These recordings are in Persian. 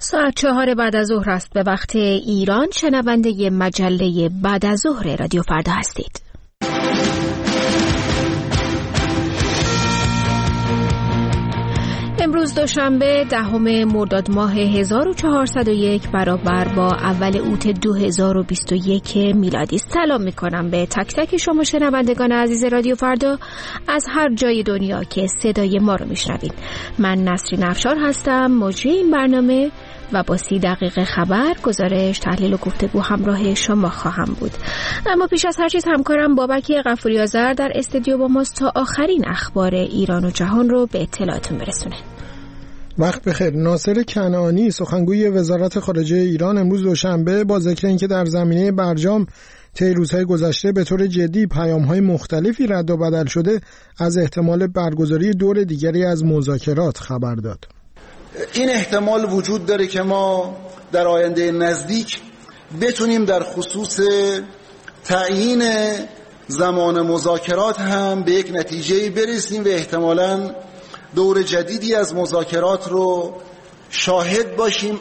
ساعت 4 بعد از ظهر است به وقت ایران. شنونده مجله بعد از ظهر رادیو فردا هستید. امروز دوشنبه 10 مرداد ماه 1401 برابر با اول اوت 2021 میلادی. سلام میکنم به تک تک شما شنوندگان عزیز رادیو فردا از هر جای دنیا که صدای ما رو میشنوید. من نسرین افشار هستم، مجری این برنامه و با 30 دقیقه خبر، گزارش، تحلیل و گفتگو همراه شما خواهم بود. اما پیش از هر چیز همکارم بابک غفوری آذر در استودیو با ماست تا آخرین اخبار ایران و جهان رو به اطلاعتون برسونه. وقت بخیر. ناصر کنعانی سخنگوی وزارت خارجه ایران امروز دوشنبه با ذکر اینکه در زمینه برجام طی روزهای گذشته به طور جدی پیام‌های مختلفی رد و بدل شده، از احتمال برگزاری دور دیگری از مذاکرات خبر داد. این احتمال وجود داره که ما در آینده نزدیک بتونیم در خصوص تعیین زمان مذاکرات هم به یک نتیجه‌ای برسیم و احتمالاً دور جدیدی از مذاکرات رو شاهد باشیم.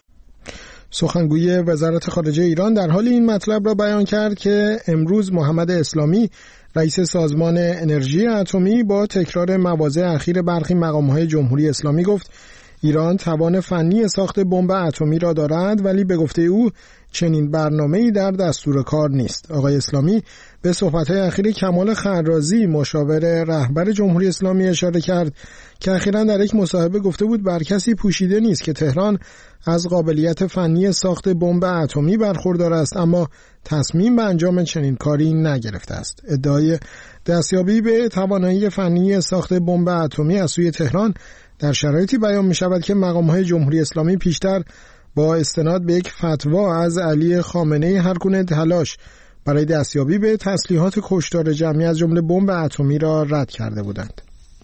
سخنگوی وزارت خارجه ایران در حال این مطلب را بیان کرد که امروز محمد اسلامی رئیس سازمان انرژی اتمی با تکرار مواضع اخیر برخی مقام‌های جمهوری اسلامی گفت ایران توان فنی ساخت بمب اتمی را دارد، ولی به گفته او چنین برنامه‌ای در دستور کار نیست. آقای اسلامی به صحبت‌های اخیر کمال خرازی مشاور رهبر جمهوری اسلامی اشاره کرد که اخیراً در یک مصاحبه گفته بود بر کسی پوشیده نیست که تهران از قابلیت فنی ساخت بمب اتمی برخوردار است، اما تصمیم به انجام چنین کاری نگرفته است. ادعای دستیابی به توانایی فنی ساخت بمب اتمی از سوی تهران در شرایطی بیان می شود که مقام‌های جمهوری اسلامی پیشتر با استناد به یک فتوا از علی خامنه‌ای هر گونه تلاش برای دستیابی به تسلیحات کشتار جمعی از جمله بمب اتمی را رد کرده بودند.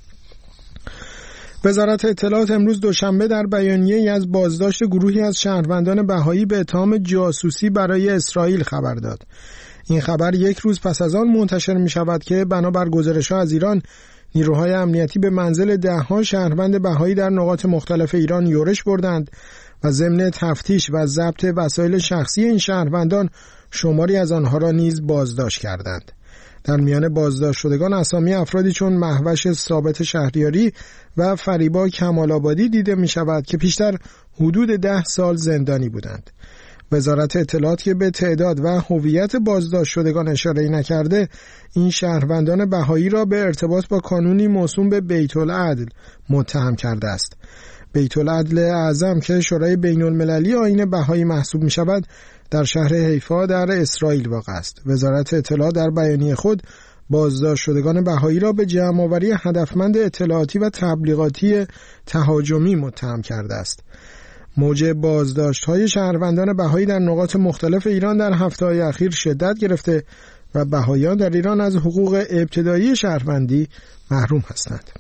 وزارت اطلاعات امروز دوشنبه در بیانیه‌ای از بازداشت گروهی از شهروندان بهایی به اتهام جاسوسی برای اسرائیل خبر داد. این خبر یک روز پس از آن منتشر می شود که بنابر گزارش‌ها از ایران نیروهای امنیتی به منزل ده‌ها شهروند بهایی در نقاط مختلف ایران یورش بردند و ضمن تفتیش و ضبط وسایل شخصی این شهروندان شماری از آنها را نیز بازداشت کردند. در میان بازداشت شدگان اسامی افرادی چون مهوش ثابت شهریاری و فریبا کمال‌آبادی دیده می شود که پیشتر حدود 10 سال زندانی بودند. وزارت اطلاعات که به تعداد و هویت بازداشت شدگان اشاره نکرده، این شهروندان بهایی را به ارتباط با قانونی موسوم به بیت العدل متهم کرده است. بیت العدل اعظم که شورای بین المللی آیین بهایی محسوب می شود، در شهر حیفا در اسرائیل واقع است. وزارت اطلاعات در بیانیه خود بازداشت شدگان بهایی را به جمع‌آوری هدفمند اطلاعاتی و تبلیغاتی تهاجمی متهم کرده است. موج بازداشت‌های شهروندان بهایی در نقاط مختلف ایران در هفته‌های اخیر شدت گرفته و بهاییان در ایران از حقوق ابتدایی شهروندی محروم هستند.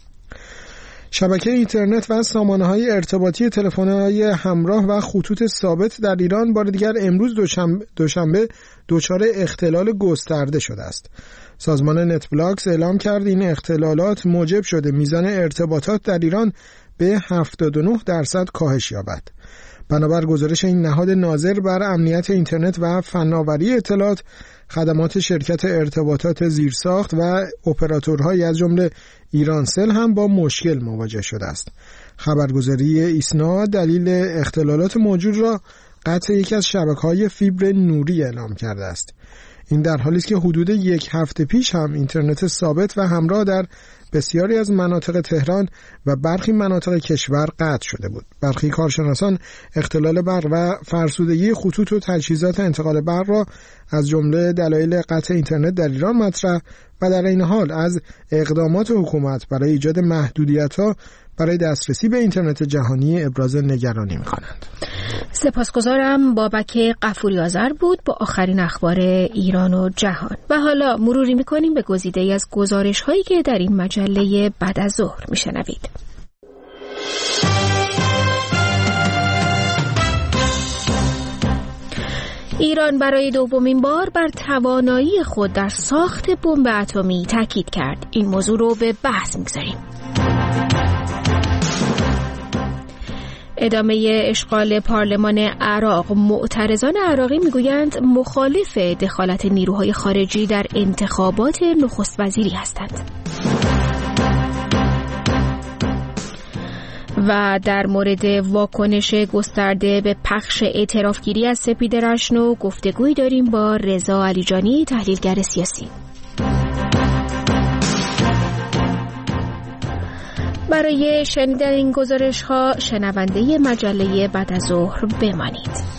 شبکه اینترنت و سامانه‌های ارتباطی تلفن‌های همراه و خطوط ثابت در ایران بار دیگر امروز دوشنبه دچار اختلال گسترده شده است. سازمان نتبلاکس اعلام کرد این اختلالات موجب شده میزان ارتباطات در ایران به 79% کاهش یابد. بنابر گزارش این نهاد ناظر بر امنیت اینترنت و فناوری اطلاعات، خدمات شرکت ارتباطات زیرساخت و اپراتورهای از جمله ایرانسل هم با مشکل مواجه شده است. خبرگزاری ایسنا دلیل اختلالات موجود را قطع یکی از شبکه‌های فیبر نوری اعلام کرده است. این در حالی است که حدود یک هفته پیش هم اینترنت ثابت و همراه در بسیاری از مناطق تهران و برخی مناطق کشور قطع شده بود. برخی کارشناسان اختلال برق و فرسودگی خطوط و تجهیزات انتقال برق را از جمله دلایل قطع اینترنت در ایران مطرح و در این حال از اقدامات حکومت برای ایجاد محدودیت‌ها برای دسترسی به اینترنت جهانی ابراز نگرانی می‌کنند. سپاسگزارم. بابک غفوری آذر بود با آخرین اخبار ایران و جهان. و حالا مروری می‌کنیم به گزیده‌ای از گزارش‌هایی که در این مجله بعد از ظهر می‌شنوید. ایران برای دومین بار بر توانایی خود در ساخت بمب اتمی تاکید کرد. این موضوع رو به بحث می‌گذاریم. ادامه اشغال پارلمان عراق. معترضان عراقی میگویند مخالف دخالت نیروهای خارجی در انتخابات نخست وزیری هستند. و در مورد واکنش گسترده به پخش اعترافگیری از سپید رشنو گفتگویی داریم با رضا علیجانی، تحلیلگر سیاسی. برای شنیدن این گزارش‌ها شنونده مجله بعد از ظهر بمانید.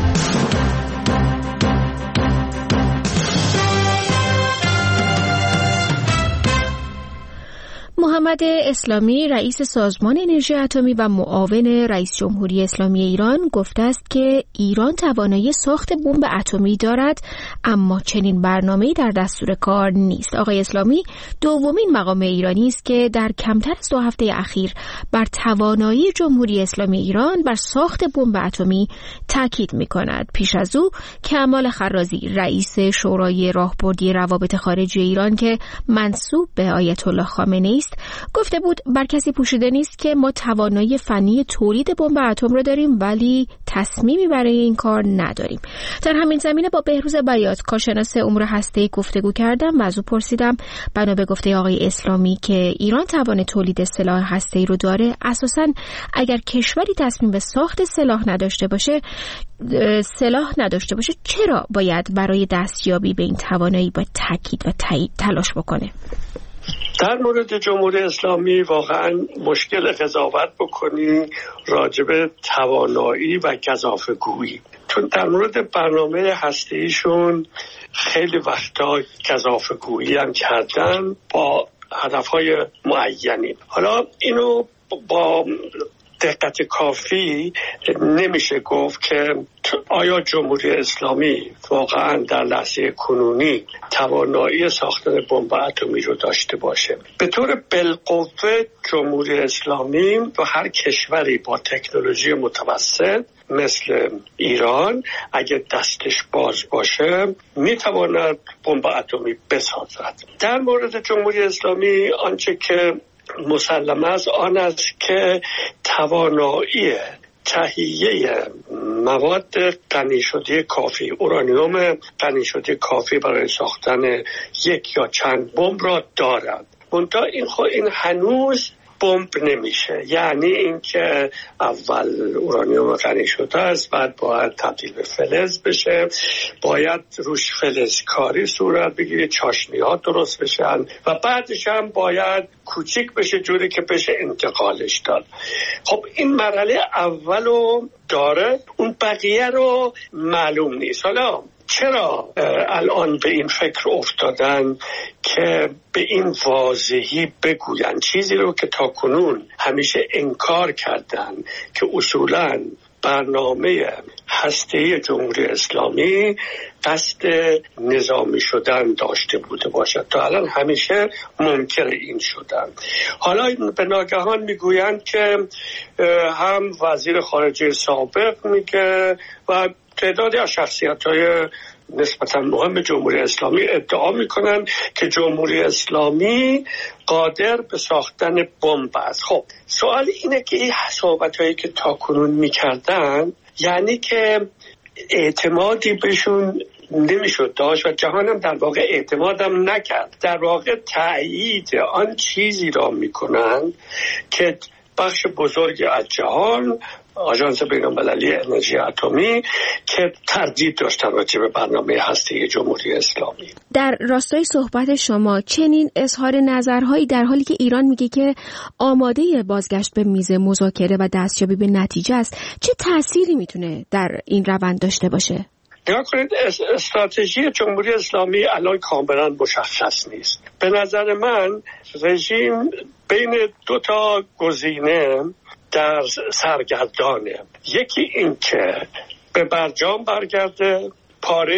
محمد اسلامی رئیس سازمان انرژی اتمی و معاون رئیس جمهوری اسلامی ایران گفته است که ایران توانایی ساخت بمب اتمی دارد، اما چنین برنامه‌ای در دستور کار نیست. آقای اسلامی دومین مقام ایرانی است که در کمتر از 2 هفته اخیر بر توانایی جمهوری اسلامی ایران بر ساخت بمب اتمی تاکید می‌کند. پیش از او کمال خرازی رئیس شورای راهبردی روابط خارجی ایران که منسوب به آیت الله خامنه‌ای است گفته بود بر کسی پوشیده نیست که ما توانایی فنی تولید بمب اتم را داریم ولی تصمیمی برای این کار نداریم. در همین زمینه با بهروز بیات کارشناس امور هسته‌ای گفتگو کردم و از او پرسیدم بنا به گفته آقای اسلامی که ایران توان تولید سلاح هسته‌ای رو داره، اساساً اگر کشوری تصمیم به ساخت سلاح نداشته باشه چرا باید برای دستیابی به این توانایی با تاکید و تایید تلاش بکنه؟ در مورد جمهوری اسلامی واقعا مشکل قضاوت بکنی راجب توانایی و گزافه‌گویی، چون در مورد برنامه هسته‌ایشون خیلی وقتا گزافه‌گویی هم کردن با هدفهای معینی. حالا اینو با دقت کافی نمیشه گفت که آیا جمهوری اسلامی واقعا در لحظه کنونی توانایی ساختن بمب اتمی رو داشته باشه. به طور بالقوه جمهوری اسلامی و هر کشوری با تکنولوژی متوسط مثل ایران اگه دستش باز باشه میتواند بمب اتمی بسازد. در مورد جمهوری اسلامی آنچه که مسلم است آن است که توانایی تهیه مواد غنی شده کافی، اورانیوم غنی شده کافی برای ساختن یک یا چند بمب را دارد. منتها این هنوز بمب نمیشه، یعنی اینکه اول اورانیوم غنی شده است، بعد باید تبدیل به فلز بشه، باید روش فلزکاری صورت بگیره، چاشنی‌ها درست بشن و بعدش هم باید کوچیک بشه جوری که بشه انتقالش داد. خب این مرحله اولو داره، اون بقیه رو معلوم نیست. حالا چرا الان به این فکر افتادن که به این واضحی بگوین چیزی رو که تاکنون همیشه انکار کردن که اصولاً برنامه هسته‌ای جمهوری اسلامی قصد نظامی شدن داشته بوده باشد؟ تا الان همیشه منکر این شدن. حالا به ناگهان میگویند که هم وزیر خارجه سابق میگه و تعدادی از شخصیت‌های نسبتاً مهم جمهوری اسلامی ادعا میکنن که جمهوری اسلامی قادر به ساختن بمب است. خب سوال اینه که این صحبت‌هایی که تاکنون میکردن یعنی که اعتمادی بهشون نمیشد داشت و جهانم در واقع اعتمادم نکرد، در واقع تأیید آن چیزی را میکنن که بخش بزرگی از جهان، آژانس بین‌المللی انرژی اتمی، که تردید داشتن راجع به برنامه هسته‌ای جمهوری اسلامی. در راستای صحبت شما چنین اظهار نظرهایی در حالی که ایران میگه که آماده بازگشت به میز مذاکره و دستیابی به نتیجه است، چه تأثیری میتونه در این روند داشته باشه؟ نگاه کنید، استراتژی جمهوری اسلامی الان کاملا مشخص نیست. به نظر من رژیم بین 2 گزینه در سرگردانه. یکی این که به برجام برگرده، پاره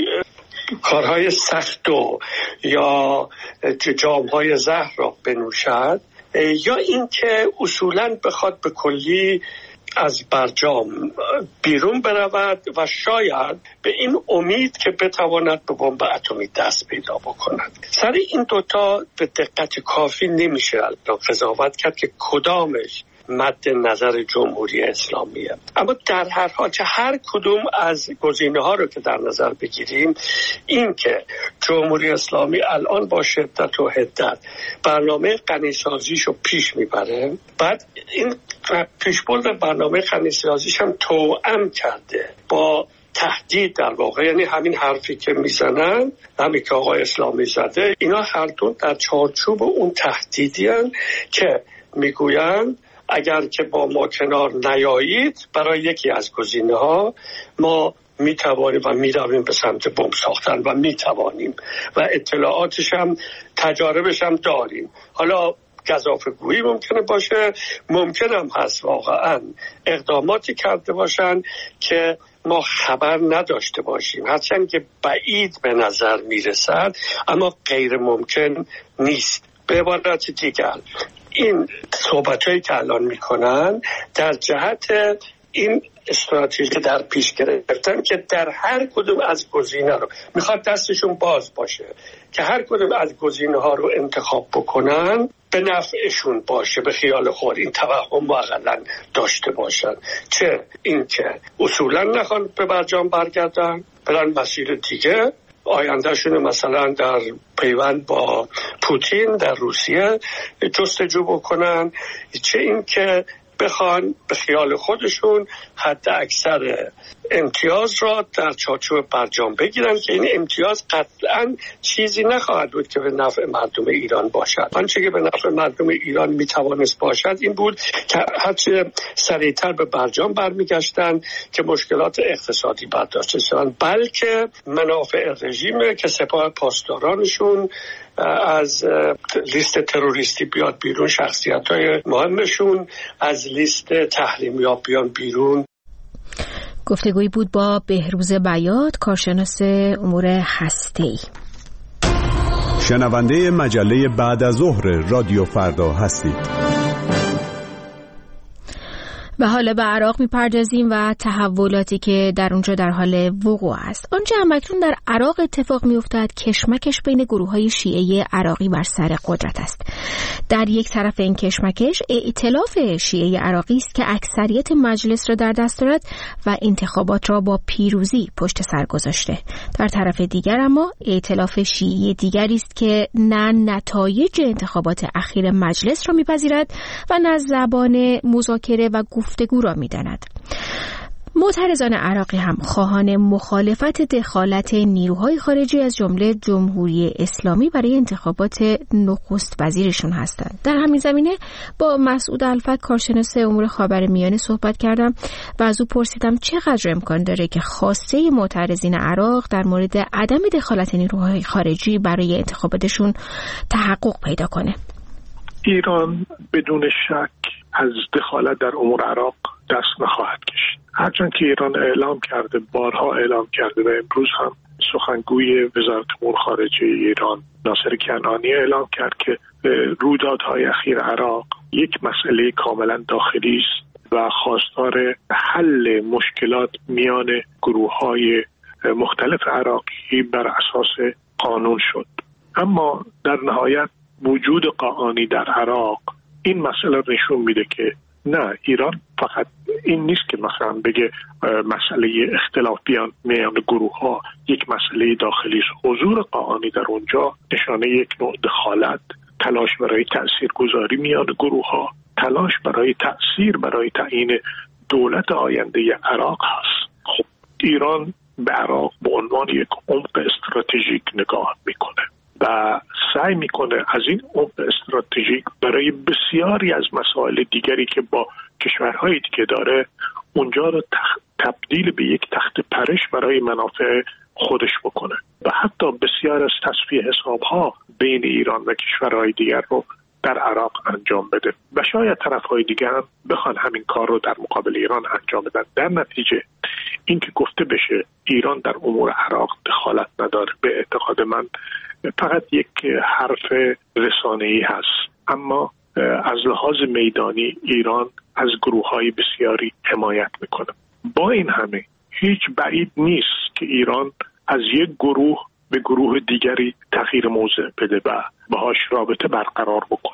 کارهای سخت و یا جامهای زهر را بنوشد، یا این که اصولاً بخواد به کلی از برجام بیرون برود و شاید به این امید که بتواند به بمب اتمی دست پیدا بکند. سر این 2 به دقت کافی نمیشه قضاوت کرد که کدامش مد نظر جمهوری اسلامیه. اما در هر حال که هر کدوم از گزینه‌ها رو که در نظر بگیریم، این که جمهوری اسلامی الان با شدت و حدت برنامه غنی‌سازیشو پیش میبره، بعد این پیشبرد برنامه غنی‌سازیش هم توأم کرده با تهدید در واقع، یعنی همین حرفی که میزنن، همین که آقای اسلامی زده، اینا هر دو در چارچوب اون تهدیدی هن که میگویند اگر که با ما کنار نیایید برای یکی از گزینه‌ها ما میتوانیم و میرویم به سمت بمب ساختن و میتوانیم و اطلاعاتش هم تجاربش هم داریم. حالا گزافه‌گویی ممکنه باشه، ممکن هم هست واقعا اقداماتی کرده باشن که ما خبر نداشته باشیم، هرچند که بعید به نظر میرسد اما غیر ممکن نیست. به عبارت دیگر این صحبت‌هایی که الان میکنن در جهت این استراتژی در پیش گرفتن که در هر کدوم از گزینه رو میخواد دستشون باز باشه که هر کدوم از گزینه ها رو انتخاب بکنن به نفعشون باشه، به خیال خود این توهم رو اقلن داشته باشن، چه این که اصولا نخوان به برجام برگردن، برن مسیر دیگه آیندهشون مثلا در پیوند با پوتین در روسیه جستجو بکنن، چه این که بخوان به خیال خودشون حد اکثر امتیاز را در چارچوب برجام بگیرن که این امتیاز قطعا چیزی نخواهد بود که به نفع مردم ایران باشد. آنچه که به نفع مردم ایران میتوانست باشد این بود که هرچه سریعتر به برجام برمیگشتن که مشکلات اقتصادی برداشته شدن، بلکه منافع رژیم که سپاه پاسدارانشون از لیست تروریستی بیاد بیرون، شخصیت‌های مهمشون از لیست تحریمی‌ها بیان بیرون. گفتگویی بود با بهروز بیات، کارشناس امور هسته‌ای. شنونده مجله بعد از ظهر رادیو فردا هستید. و حالا به عراق میپردازیم و تحولاتی که در اونجا در حال وقوع است. آنچه همکنون در عراق اتفاق میافتد کشمکش بین گروه‌های شیعه عراقی بر سر قدرت است. در یک طرف این کشمکش ائتلاف شیعه عراقی است که اکثریت مجلس را در دست دارد و انتخابات را با پیروزی پشت سر گذاشته. در طرف دیگر اما ائتلاف شیعه دیگری است که نه نتایج انتخابات اخیر مجلس را میپذیرد و نه زبان مذاکره و گفتگو را می‌داند. معترضان عراقی هم خواهان مخالفت دخالت نیروهای خارجی از جمله جمهوری اسلامی برای انتخابات نخست وزیرشون هستند. در همین زمینه با مسعود الفت کارشناس امور خاورمیانه صحبت کردم و از او پرسیدم چقدر امکان داره که خواسته معترضین عراق در مورد عدم دخالت نیروهای خارجی برای انتخاباتشون تحقق پیدا کنه. ایران بدون شک از دخالت در امور عراق دست نخواهد کشید. هرچند که ایران اعلام کرده، بارها اعلام کرده و امروز هم سخنگوی وزارت امور خارجه ایران ناصر کنعانی اعلام کرد که رویدادهای اخیر عراق یک مسئله کاملا داخلی است و خواستار حل مشکلات میان گروه‌های مختلف عراقی بر اساس قانون شد. اما در نهایت وجود قاآنی در عراق این مسئله نشون میده که نه، ایران فقط این نیست که مثلا بگه مسئله اختلاف میان گروه ها یک مسئله داخلی است. حضور قاآنی در اونجا نشانه یک نوع دخالت، تلاش برای تاثیرگذاری میان گروه ها، تلاش برای برای تعیین دولت آینده عراق هست. خب ایران به عراق به عنوان یک عمق استراتژیک نگاه میکنه و سعی میکنه از این عمق استراتژیک برای بسیاری از مسائل دیگری که با کشورهای دیگه داره اونجا رو تبدیل به یک تخت پرش برای منافع خودش بکنه و حتی بسیار از تصفیه حسابها بین ایران و کشورهای دیگر رو در عراق انجام بده و شاید طرفهای دیگر هم بخوان همین کار رو در مقابل ایران انجام بدن. در نتیجه این که گفته بشه ایران در امور عراق دخالت نداره، به اعتقاد من فقط یک حرف رسانه‌ای هست. اما از لحاظ میدانی ایران از گروه‌های بسیاری حمایت میکنه. با این همه هیچ بعید نیست که ایران از یک گروه به گروه دیگری تغییر موضع بده و باهاش رابطه برقرار بکنه.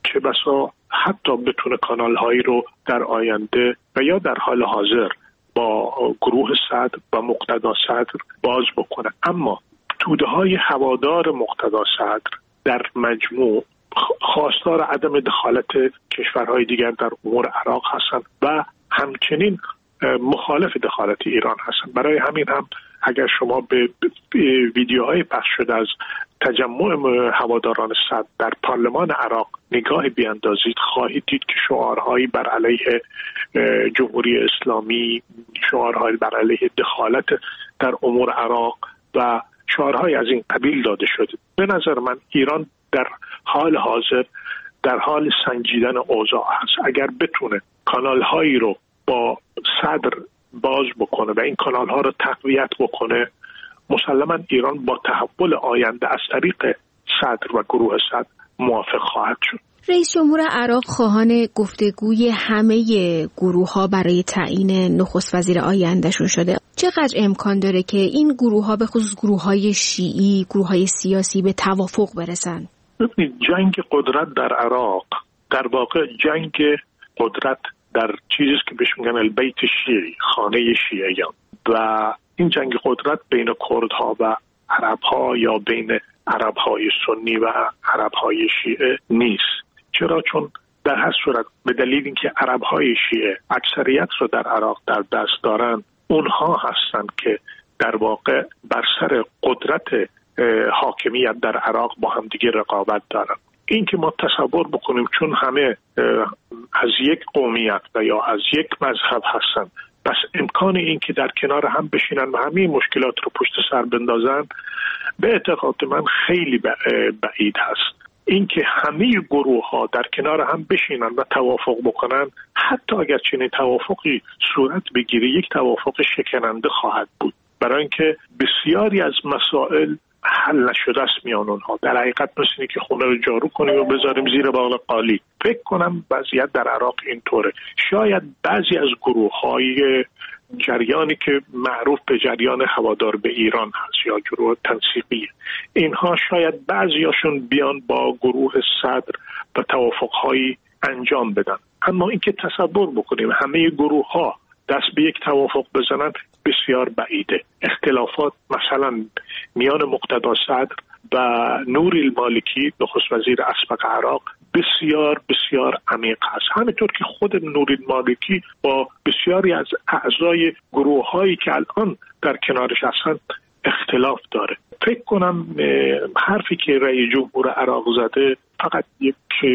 چه بسا حتی بتونه کانال‌هایی رو در آینده و یا در حال حاضر با گروه صدر و مقتدا صدر باز بکنه. اما توده‌های هوادار مقتدا صدر در مجموع خواستار عدم دخالت کشورهای دیگر در امور عراق هستند و همچنین مخالف دخالت ایران هستند. برای همین هم اگر شما به ویدیوهای پخش شده از تجمع هواداران صدر در پارلمان عراق نگاه بیاندازید، خواهید دید که شعارهایی بر علیه جمهوری اسلامی، شعارهایی بر علیه دخالت در امور عراق و شعارهای از این قبیل داده شده. به نظر من ایران در حال حاضر در حال سنجیدن اوضاع هست. اگر بتونه کانال‌هایی رو با صدر باز بکنه و این کانال‌ها رو تقویت بکنه، مسلماً ایران با تحول آینده از طریق صدر و گروه صدر موافق خواهد شد. رئیس جمهور عراق خواهان گفتگوی همه گروه‌ها برای تعیین نخست وزیر آیندهشون شده. چقدر امکان داره که این گروه‌ها به خصوص گروه‌های شیعی، گروه‌های سیاسی به توافق برسن؟ جنگ قدرت در عراق در واقع جنگ قدرت در چیزی که بهش میگن البیت شیعی، خانه شیعیان، و این جنگ قدرت بین کردها و عربها یا بین عربهای سنی و عربهای شیعه نیست. چرا؟ چون در هر صورت به دلیل اینکه عربهای شیعه اکثریت رو در عراق در دست دارن، اونها هستند که در واقع بر سر قدرت حاکمیت در عراق با هم دیگه رقابت دارن. این که ما تصور بکنیم چون همه از یک قومیت و یا از یک مذهب هستن، پس امکان این که در کنار هم بشینن و همه مشکلات رو پشت سر بندازن، به اعتقاد من خیلی بعید هست. این که همه گروه ها در کنار هم بشینن و توافق بکنن، حتی اگر چنین توافقی صورت بگیره، یک توافق شکننده خواهد بود، برای اینکه بسیاری از مسائل حل نشده است میان اونها. در حقیقت مثل اینه که خونه رو جارو کنیم و بذاریم زیر بغل قالی. فکر کنم وضعیت در عراق اینطوره. شاید بعضی از گروه‌های جریانی که معروف به جریان هوادار به ایران هست یا گروه تنسیقی، اینها شاید بعضیاشون بیان با گروه صدر و توافق‌هایی انجام بدن. اما اینکه تصور بکنیم همه گروه‌ها دست به یک توافق بزنن بسیار بعیده. اختلافات مثلا میان مقتدا صدر و نوری المالکی نخست وزیر اسبق عراق بسیار بسیار عمیق است. همینطور که خود نوری المالکی با بسیاری از اعضای گروه‌هایی که الان در کنارش هستند اختلاف داره. فکر کنم حرفی که رئیس جمهور عراق زده فقط یک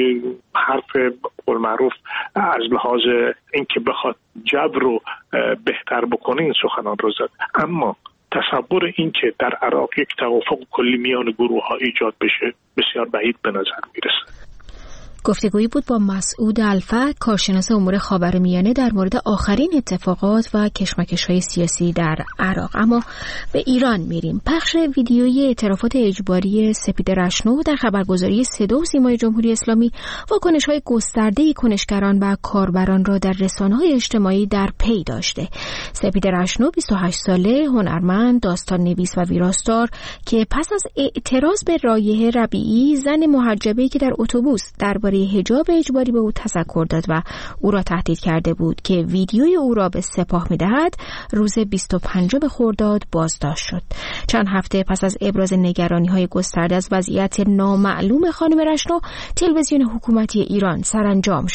حرف معروف از لحاظ اینکه بخواد جو رو بهتر بکنه این سخنان رو زد. اما تصور این که در عراق یک توافق کلی میان گروه‌ها ایجاد بشه بسیار بعید به نظر میرسه. گفتگویی بود با مسعود الفت، کارشناس امور خاورمیانه، در مورد آخرین اتفاقات و کشمکش‌های سیاسی در عراق. اما به ایران میریم. پخش ویدیویی اعترافات اجباری سپید رشنو در خبرگزاری صدا و سیمای جمهوری اسلامی واکنش‌های گسترده کنشگران و کاربران را در رسانه‌های اجتماعی در پی داشته. سپید رشنو 28 ساله، هنرمند، داستان نویس و ویراستار که پس از اعتراض به رایحه ربیعی، زن محجبه‌ای که در اتوبوس درباره حجاب اجباری به او تذکر داد و او را تهدید کرده بود که ویدیوی او را به سپاه می‌دهد، روز 25 خرداد بازداشت شد. چند هفته پس از ابراز نگرانی‌های گسترده از وضعیت نامعلوم خانم رشنو، تلویزیون حکومتی ایران سرانجام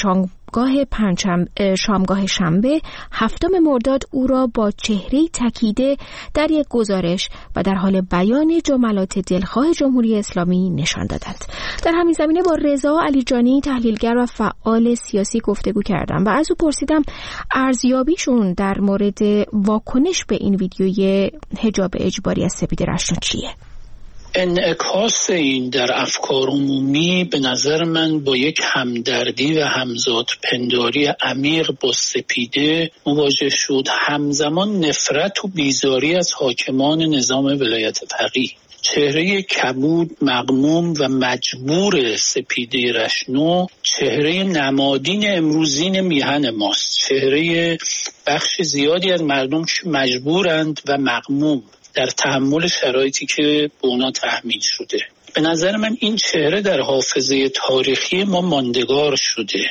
شامگاه شنبه 7 مرداد او را با چهره‌ای تکیده در یک گزارش و در حال بیان جملات دلخواه جمهوری اسلامی نشان دادند. در همین زمینه با رضا علیجانی، تحلیلگر و فعال سیاسی گفتگو کردم و از او پرسیدم ارزیابیشون در مورد واکنش به این ویدیوی حجاب اجباری از سپید رشنو چیه؟ انعکاس این در افکار عمومی به نظر من با یک همدردی و همزاد پنداری عمیق با سپیده مواجه شد، همزمان نفرت و بیزاری از حاکمان نظام ولایت فقیه. چهره کبود، مغموم و مجبور سپیده رشنو چهره نمادین امروزین میهن ماست، چهره بخش زیادی از مردم که مجبورند و مغموم در تحمل شرایطی که به اونا تحمیل شده. به نظر من این چهره در حافظه تاریخی ما ماندگار شده.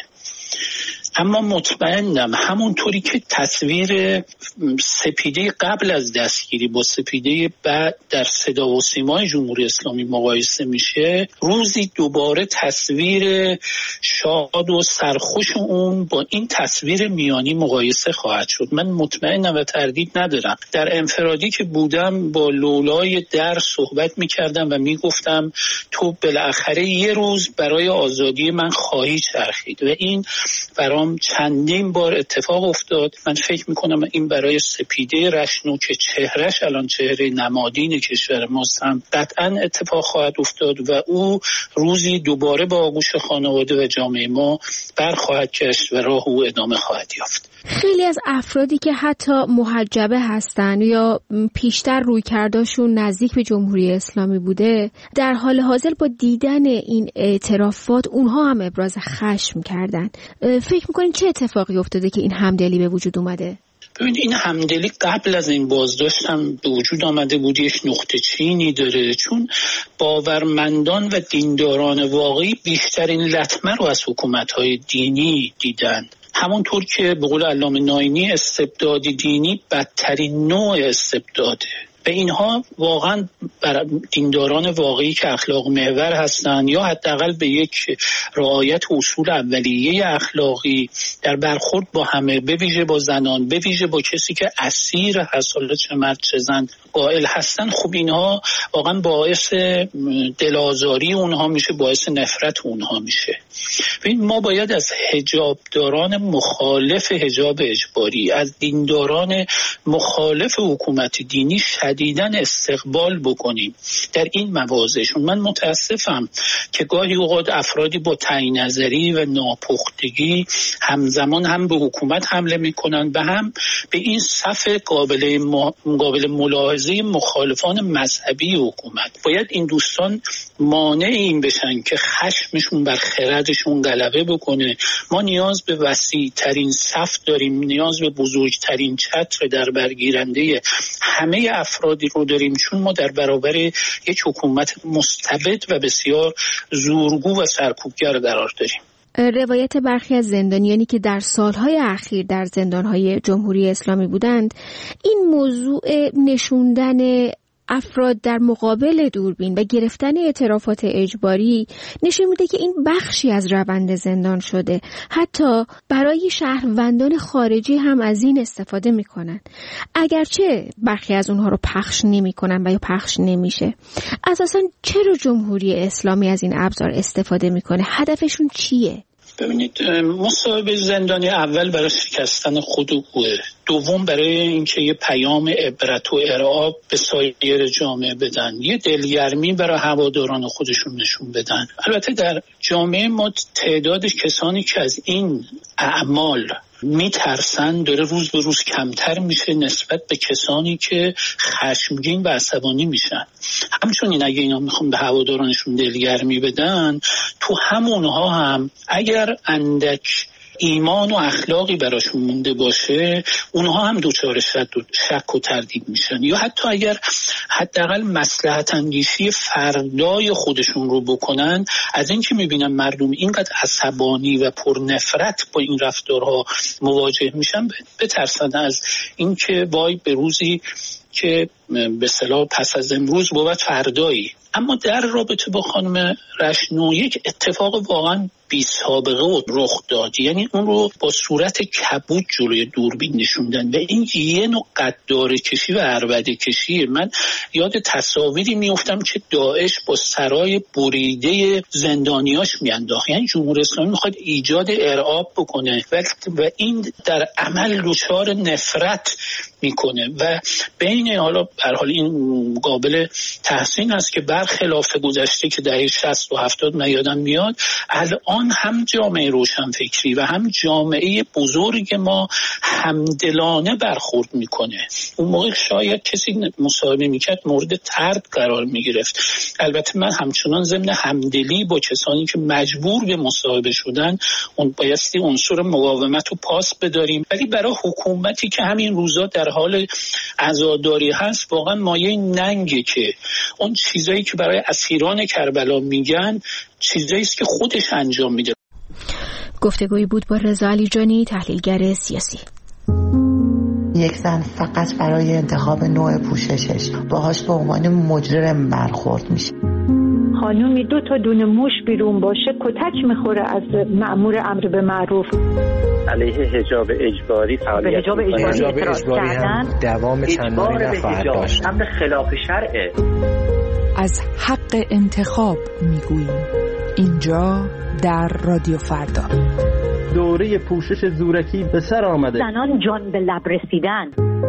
اما مطمئنم همونطوری که تصویر سپیده قبل از دستگیری با سپیده بعد در صدا و سیمای جمهوری اسلامی مقایسه میشه، روزی دوباره تصویر شاد و سرخوش اون با این تصویر میانی مقایسه خواهد شد. من مطمئنم و تردید ندارم. در انفرادی که بودم با لولای در صحبت میکردم و میگفتم تو بالاخره یه روز برای آزادی من خواهی چرخید و این برام چندین بار اتفاق افتاد. من فکر میکنم این برای سپیده رشنو که چهرش الان چهره نمادین کشور ماست هم قطعا اتفاق خواهد افتاد و او روزی دوباره با آغوش خانواده و جامعه ما برخواهد گشت و راه او ادامه خواهد یافت. خیلی از افرادی که حتی محجبه هستن یا پیشتر رویکرداشون نزدیک به جمهوری اسلامی بوده، در حال حاضر با دیدن این اعترافات اونها هم ابراز خشم کردن. فکر میکنین چه اتفاقی افتاده که این همدلی به وجود اومده؟ ببینید این همدلی قبل از این بازداشت هم به وجود آمده بود. یک نقطه چینی داره، چون باورمندان و دینداران واقعی بیشترین لطمه رو از حکومت‌های دینی دیدند. همونطور که به قول علامه ناینی استبداد دینی بدترین نوع استبداده. به اینها واقعا دینداران واقعی که اخلاق محور هستند یا حداقل به یک رعایت اصول اولیه اخلاقی در برخورد با همه، به ویژه با زنان، به ویژه با کسی که اسیر هست، حالا چه مرد چه زن، قائل هستن، خب اینها واقعا باعث دلآزاری اونها میشه، باعث نفرت اونها میشه. ببین ما باید از حجابداران مخالف حجاب اجباری، از دینداران مخالف حکومت دینی شدیداً استقبال بکنیم در این مواضعشون. من متاسفم که گاهی اوقات افرادی با تعیین نظری و ناپختگی همزمان هم به حکومت حمله میکنن و هم به این صف قابل ملاحظه مخالفان مذهبی حکومت. باید این دوستان مانع این بشن که خشمشون بر خردشون غلبه بکنه. ما نیاز به وسیع ترین صف داریم، نیاز به بزرگترین چتر در برگیرنده همه افرادی رو داریم، چون ما در برابر یک حکومت مستبد و بسیار زورگو و سرکوبگر قرار داریم. روایت برخی از زندانیانی که در سالهای اخیر در زندانهای جمهوری اسلامی بودند، این موضوع نشوندن افراد در مقابل دوربین و گرفتن اعترافات اجباری نشون میده که این بخشی از روند زندان شده. حتی برای شهروندان خارجی هم از این استفاده میکنن، اگرچه برخی از اونها رو پخش نمیکنن و یا پخش نمیشه. اساساً چرا جمهوری اسلامی از این ابزار استفاده میکنه؟ هدفشون چیه؟ ببینید، مصاحبه زندانی اول برای شکستن خود اوه، دوم برای اینکه یه پیام عبرت و ارعاب به سایر جامعه بدن، یه دلگرمی برای هواداران خودشون نشون بدن. البته در جامعه ما تعداد کسانی که از این اعمال میترسن داره روز به روز کمتر میشه نسبت به کسانی که خشمگین و عصبانی میشن. همچنین اگه اینا میخوان به هوادارانشون دلگرمی بدن، تو همونها هم اگر اندک ایمان و اخلاقی براشون مونده باشه، اونها هم دوچار شک و تردید میشن، یا حتی اگر حداقل مصلحت اندیشی فردای خودشون رو بکنن، از این که میبینن مردم اینقدر عصبانی و پر نفرت با این رفتارها مواجه میشن، بترسن از این که وای به روزی که به اصطلاح پس از امروز بود فردایی. اما در رابطه با خانم رشنو یک اتفاق واقعا بی سابقه و رخ داد، یعنی اون رو با صورت کبود جلوی دوربین نشوندن و این یه نوع قداره کشی و عربده کشیه. من یاد تصاویری میافتم که داعش با سرای بریده زندانیاش میانداخت، یعنی جمهوری اسلامی میخواد ایجاد ارعاب بکنه و این در عمل دچار نفرت میکنه و بین حالا در حال این قابل تحسین است که برخلاف گذشته که دهه 60 و 70 من یادم میاد، الان الان هم جامعه روشنفکری و هم جامعه بزرگ ما همدلانه برخورد میکنه. اون موقع شاید کسی مصاحبه میکرد مورد طرد قرار میگرفت. البته من همچنان ضمن همدلی با کسانی که مجبور به مصاحبه شدن اون بایستی عنصر مقاومت رو پاس بداریم، ولی برای حکومتی که همین روزا در حال عزاداری هست واقعا مایه ننگه که اون چیزایی که برای اسیران کربلا میگن چیزایی است که خودش انجام میده. گفتگویی بود با رضا علیجانی، تحلیلگر سیاسی. یک زن فقط برای انتخاب نوع پوششش باهاش به عنوان مجرم برخورد میشه. خانومی 2 تا دونه موش بیرون باشه کتک میخوره از مأمور امر به معروف. علیه حجاب اجباری به حجاب اجباری هم دوام چندانی نخواهد داشت. امر خلاف شرعه. از حق انتخاب میگوییم اینجا در رادیو فردا. دوره پوشش زورکی به سر آمده. زنان جان به لب رسیدن.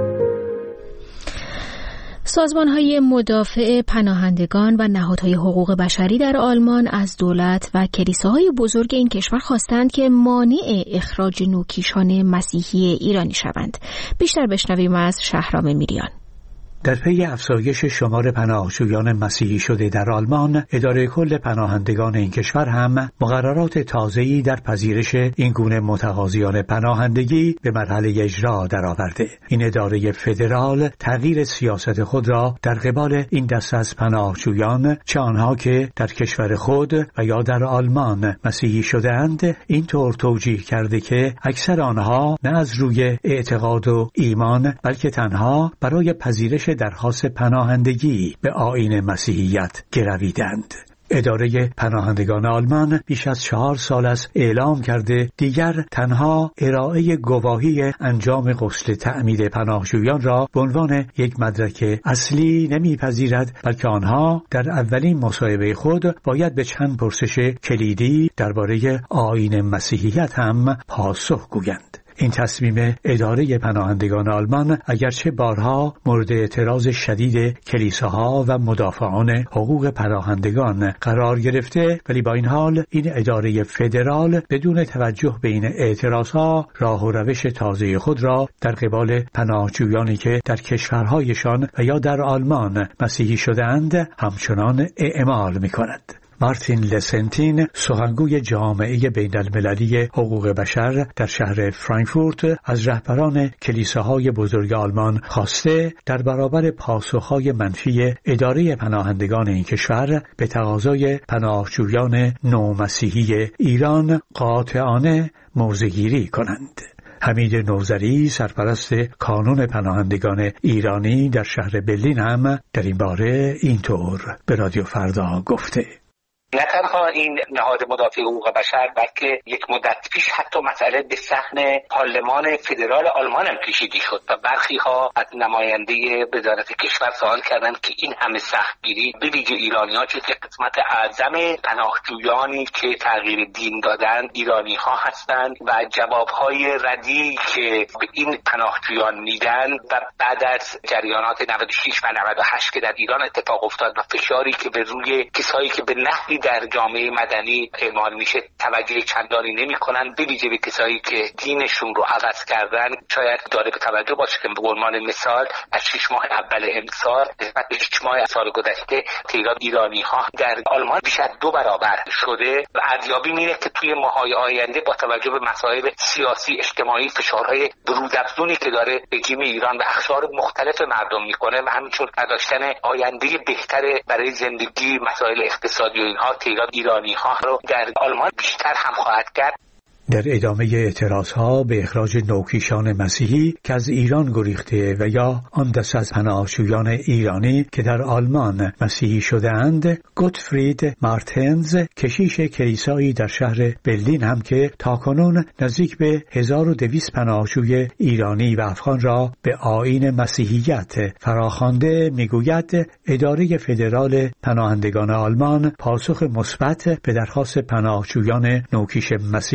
سازمان‌های مدافع پناهندگان و نهادهای حقوق بشری در آلمان از دولت و کلیساهای بزرگ این کشور خواستند که مانع اخراج نوکیشان مسیحی ایرانی شوند. بیشتر بشنویم از شهرام میریان. در پی افزایش شمار پناهجویان مسیحی شده در آلمان، اداره کل پناهندگان این کشور هم مقررات تازه‌ای در پذیرش این گونه متقاضیان پناهندگی به مرحله اجرا درآورده. این اداره فدرال تغییر سیاست خود را در قبال این دسته از پناهجویان، چه آنها که در کشور خود و یا در آلمان مسیحی شده‌اند، اینطور توجیه کرده که اکثر آنها نه از روی اعتقاد و ایمان بلکه تنها برای پذیرش درخواست پناهندگی به آیین مسیحیت گرویدند. اداره پناهندگان آلمان بیش از 4 سال است اعلام کرده دیگر تنها ارائه گواهی انجام غسل تعمید پناهجویان را به عنوان یک مدرک اصلی نمیپذیرد، بلکه آنها در اولین مصاحبه خود باید به چند پرسش کلیدی درباره آیین مسیحیت هم پاسخ گویند. این تصمیم اداره پناهندگان آلمان اگرچه بارها مورد اعتراض شدید کلیساها و مدافعان حقوق پناهندگان قرار گرفته، ولی با این حال این اداره فدرال بدون توجه به این اعتراضها راه و روش تازه خود را در قبال پناهجویانی که در کشورهایشان و یا در آلمان مسیحی شده‌اند همچنان اعمال می‌کند. مارتین لسنتین، سخنگوی جامعه بین‌المللی حقوق بشر در شهر فرانکفورت، از رهبران کلیساهای بزرگ آلمان خواسته در برابر پاسخهای منفی اداره پناهندگان این کشور به تقاضای پناهجویان نومسیحی ایران قاطعانه موضع‌گیری کنند. حمید نوذری، سرپرست کانون پناهندگان ایرانی در شهر برلین، هم در این باره اینطور به رادیو فردا گفته: نه تنها این نهاد مدافع حقوق بشر بلکه یک مدت پیش حتی مسئله به صحن پارلمان فدرال آلمان هم کشیده شد و برخی ها از نماینده وزارت کشور سوال کردند که این همه سختگیری به ویژه ایرانی‌ها که قسمت اعظم پناهجویانی که تغییر دین دادن ایرانی ها هستند و جوابهای ردی که به این پناهجویان میدن و بعد از جریانات 96 و 98 که در ایران اتفاق افتاد و فشاری که به روی کسایی که به نحوی در جامعه مدنی اعمال میشه توجه چندانی نمی‌کنن، به ویژه به کسایی که دینشون رو عوض کردن. شاید جالب توجه باشه که به عنوان مثال از 6 ماه اول امسال نسبت به 6 ماه سال گذشته تعداد ایرانی‌ها در آلمان بیش از 2 برابر شده و ارزیابی می‌بینه که توی ماه‌های آینده با توجه به مسائل سیاسی اجتماعی فشارهای برودافزونی که داره رژیم ایران و اقشار مختلف مردم می‌کنه و همینطور داشتن آینده بهتر برای زندگی، مسائل اقتصادی و اینها تعداد ایرانی‌ها رو در آلمان بیشتر هم خواهد کرد. در ادامه اعتراضها به اخراج نوکیشان مسیحی که از ایران گریخته و یا آن دسته از پناهجویان ایرانی که در آلمان مسیحی شده‌اند، گوتفرید مارتنز، کشیش کلیسایی در شهر برلین، هم که تاکنون نزدیک به 1200 پناهجوی ایرانی و افغان را به آیین مسیحیت فراخوانده، میگوید اداره فدرال پناهندگان آلمان پاسخ مثبت به درخواست پناهجویان نوکیش مسیحی را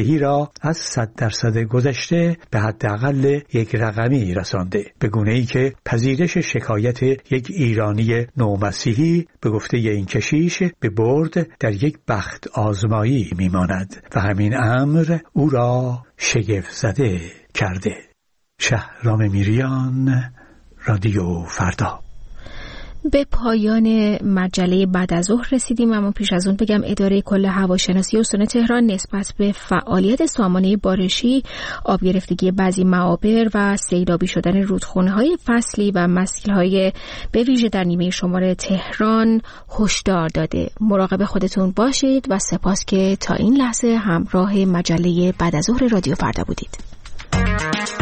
را از 100% گذشته به حداقل یک رقمی رسانده، به گونه‌ای که پذیرش شکایت یک ایرانی نومسیحی به گفته این کشیش به برد در یک بخت آزمایی میماند و همین امر او را شگفت زده کرده. شهرام میریان، رادیو فردا. به پایان مجله بعد از ظهر رسیدیم، اما پیش از اون بگم اداره کل هواشناسی استان تهران نسبت به فعالیت سامانه بارشی، آب گرفتگی بعضی معابر و سیلابی شدن رودخانه‌های فصلی و مسیل‌های به ویژه در نیمه شمال تهران هشدار داده. مراقب خودتون باشید و سپاس که تا این لحظه همراه مجله بعد از ظهر رادیو فردا بودید.